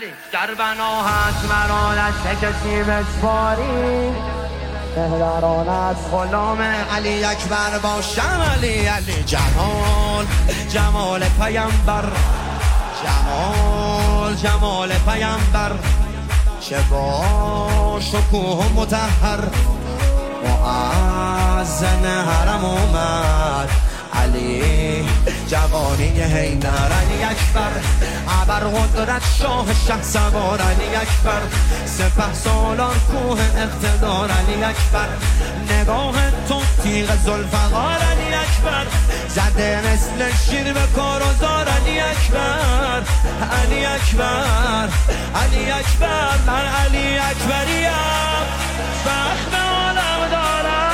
در بنا هست مرانش نکسی بسپاری مهران از غلام علی اکبر باشم علی علی جمال جمال پیامبر جمال پیامبر چه با شکوه مطهر معزن حرم اومد علی جوانی حیدر علی اکبر ابر قدرت شاه شهسوار علی اکبر سپه سالار کوه اقتدار علی اکبر نگاه تو تیغ ذوالفقار علی اکبر زده مثل شیر به کارزار علی اکبر علی اکبر علی اکبر من علی اکبریم فخر عالم دارم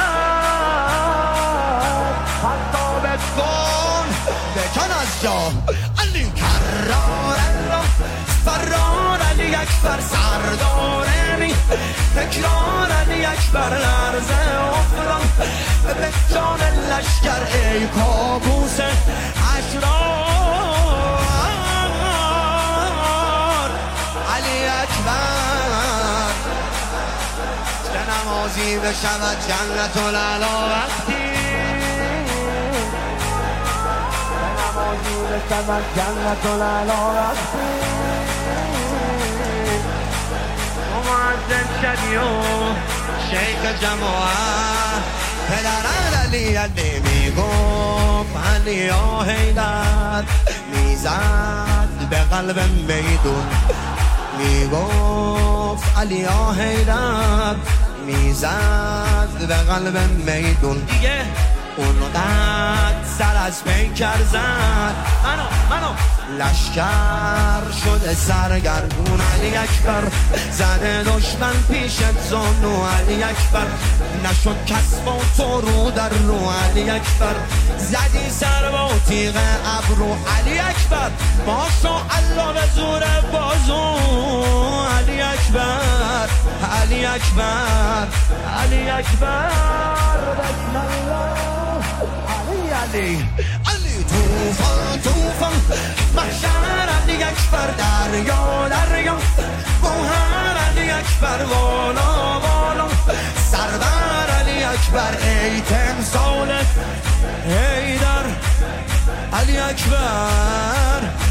کن بکن از جا علی کرار الله فرار علی اکبر سردار می تکرار علی اکبر لرز افران به جان لشکر ای کابوس اشرار علی اکبر چه نمازی بشود جنت العلا وقتی بشود جنت العلا وقتی معزز شدی و شیخ جماعت پدران علی علی میگفت علی حیدر میزد به قلب میدون میگفت علی حیدر میزد به قلب میدون دیگه اونقدر سر از پیکر زد منو لشکر شده سرگردون علی اکبر زده دشمن پیشت زانو علی اکبر نشد کس با تو رو در رو علی اکبر زدی سر با تیغ ابرو علی اکبر ماشا الله به زور بازو علی اکبر علی اکبر علی اکبر بسم الله علی توفان محشر علی اکبر دریا گوهر علی اکبر والا سرور علی اکبر ای تمثال حیدر علی اکبر